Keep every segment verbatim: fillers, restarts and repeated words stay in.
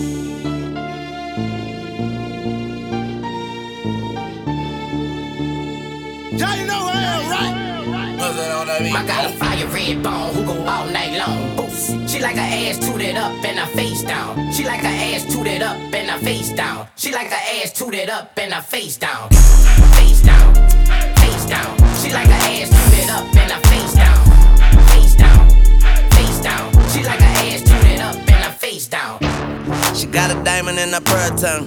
Y'all you know who I am, right? I got a fire red bone who go all night long. Boost. She like her ass tooted up and her face down. She like her ass tooted up and her face down. She like her ass tooted up and her face down. Face down, face down. She like her ass tooted up and her face down. Face down, face down. She like her ass tooted up and her face down. She got a diamond in her pearl tongue.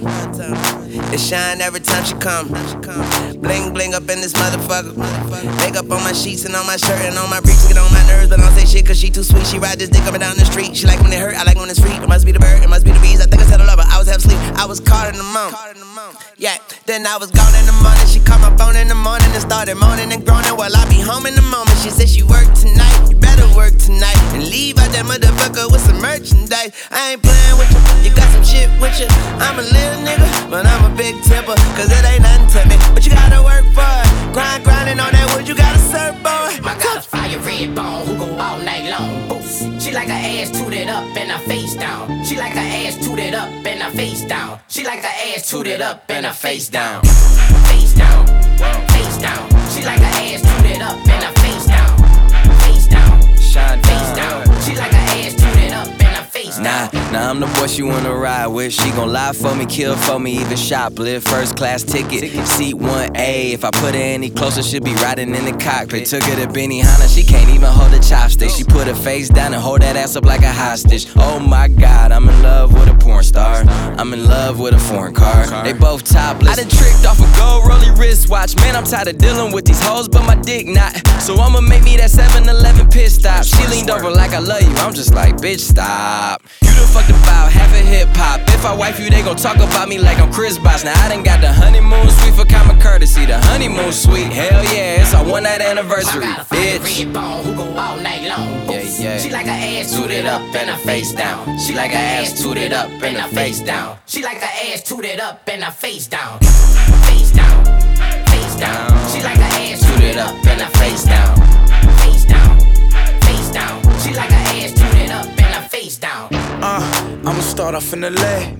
It shine every time she come. Bling bling up in this motherfucker. Makeup on my sheets and on my shirt and on my breeks. Get on my nerves, but I don't say shit cause she too sweet. She ride this dick up and down the street. She like when it hurt, I like when it's free. It must be the bird, it must be the bees. I think I said I love her, I was half asleep. I was caught in the moment. Yeah, then I was gone in the morning. She called my phone in the morning and started moaning and groaning. Well, I'll be home in the moment. She said she worked tonight. You better work tonight and leave out that motherfucker with some merchandise. I ain't playing with you. You got some shit with you. I'm a little nigga, but I'm a big tipper. Cause it ain't nothing to me. But you gotta work for it. Grind, grinding on that wood, you gotta serve, boy. I got a fire red bone who go all night long. Boost. She like her ass tooted up and her face down. She like her ass tooted up and her face down. She like her ass tooted up and her face down. Face down, face down. She like her ass tooted up and her face down. Face down, face down. She like her ass tooted up and her face down. Nah, nah, I'm the boy she wanna ride with. She gon' lie for me, kill for me, even shoplift. First class ticket, seat one A. If I put her any closer, she'll be riding in the cockpit. Took her to Benihana, she can't even hold a chopstick. She put her face down and hold that ass up like a hostage. Oh my God, I'm in love with a porn star. I'm in love with a foreign car. They both topless. I done tricked off a gold rolly wristwatch. Man, I'm tired of dealing with these hoes, but my dick not. So I'ma make me that seven eleven pit stop. She leaned over like I love you. I'm just like, bitch, stop. You done fucked about half a hip hop. If I wife you, they gon' talk about me like I'm Chris Bosh. Now I done got the honeymoon suite for common courtesy. The honeymoon suite, hell yeah, it's our one night anniversary, I got a fire bitch. red bone who go all night long. Yeah, yeah. She like her ass tooted up and her face down. She like her ass tooted up and her face down. She like her ass tooted up and her face down. Face down, face down. She like her ass tooted up and her face down. Face down, face down. She like her ass tooted up and her face down. Uh, I'ma start off in the lay.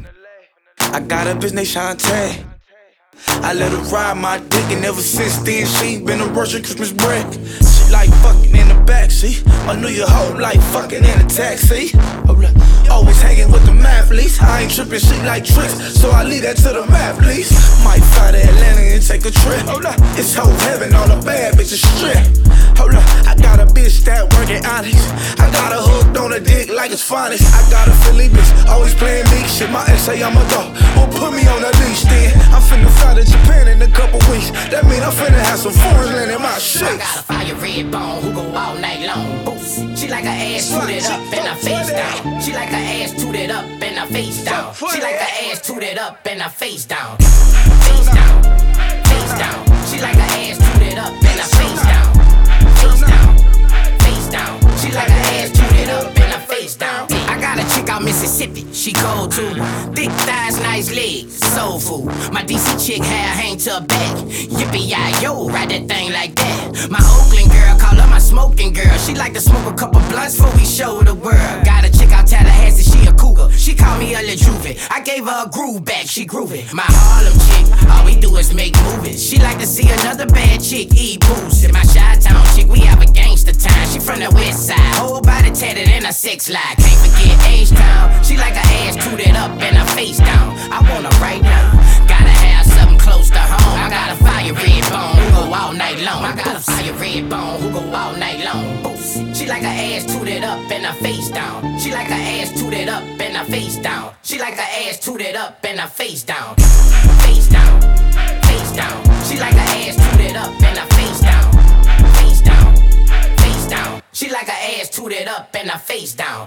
I got a bitch named Shantae. I let her ride my dick, and ever since then she been a Russian Christmas break. She like fucking in the backseat. My New Year hoe like fucking in a taxi. Always hanging with the mathletes. I ain't tripping, she like tricks, so I leave that to the mathletes. Might fly to Atlanta and take a trip. It's whole heaven, all the bad bitches strip. Hold up, I got a bitch that working honest. I got her hooked on a dick like it's finest. I got a Philly bitch, always playing big shit. My ex say I'm a dog, well put me on the leash then. I'm finna fly to Japan in a couple weeks. That mean I'm finna have some foreign land in my shit. I got a fire red bone who go all night long. Boost. She like her ass tooted up and her face down. She like her ass tooted up and her face down. She like her ass tooted up and her face down. Face down, face down. She like her ass tooted up and her face down. Face down, face down. She like her ass tooted up and her face down. I got a chick out Mississippi, she cold too. Thick thighs, nice legs, soul food. My D C chick hair hang to her back. Yippee-yi-yo, ride that thing like that. My Oakland girl, call her my smoking girl. She like to smoke a couple blunts before we show the world. Got a chick out Tallahassee, she a cougar. She call me a LaJuve. I gave her a groove back, she groovin'. My Harlem chick, all we do is make movies. She like to see another bad chick eat boost. My Chi-Town chick, we have a gangster time. She from the west side, whole body tatted in her sex lie. Can't forget H-Town. She like her ass tooted up and her face down. I want her right now. Gotta have something close to home. I got a fire red bone who go all night long. I got a fire red bone who go all night long. Boost. She like her ass tooted up and her face down. She like her ass tooted up and her face down. She like her ass tooted up and her face down. Face down, face down. She like her ass tooted up and her face down. Face down, face down. She like her ass tooted up and her face down.